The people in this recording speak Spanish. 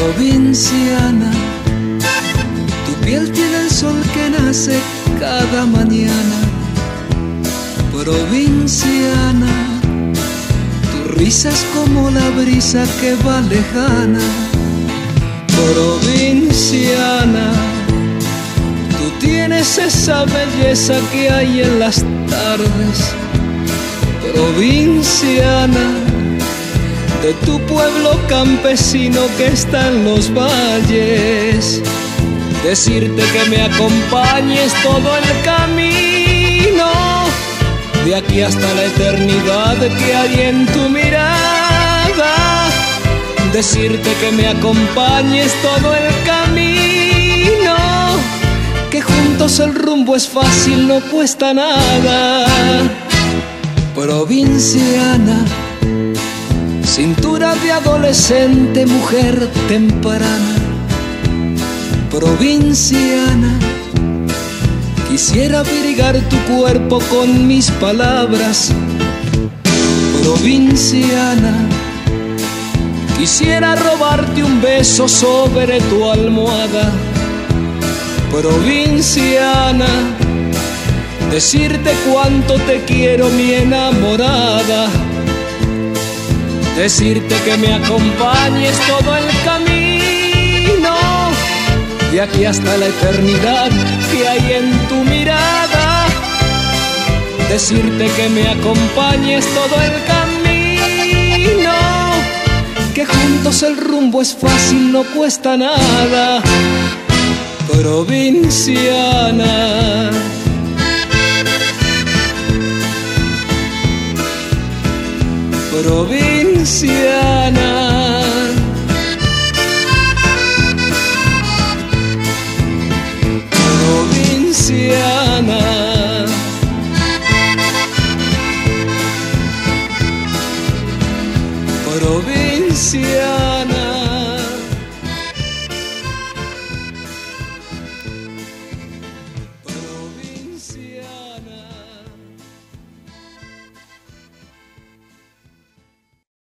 provinciana. Tu piel tiene el sol que nace cada mañana. Provinciana, tu risa es como la brisa que va lejana. Provinciana, tú tienes esa belleza que hay en las tardes. Provinciana, de tu pueblo campesino que está en los valles. Decirte que me acompañes todo el camino, de aquí hasta la eternidad que hay en tu mirada. Decirte que me acompañes todo el camino, que juntos el rumbo es fácil, no cuesta nada. Provinciana, cintura de adolescente, mujer temprana. Provinciana, quisiera abrigar tu cuerpo con mis palabras. Provinciana, quisiera robarte un beso sobre tu almohada. Provinciana, decirte cuánto te quiero, mi enamorada. Decirte que me acompañes todo el camino, de aquí hasta la eternidad que hay en tu mirada. Decirte que me acompañes todo el camino, que juntos el rumbo es fácil, no cuesta nada. Provinciana, provinciana, provinciana, provinciana.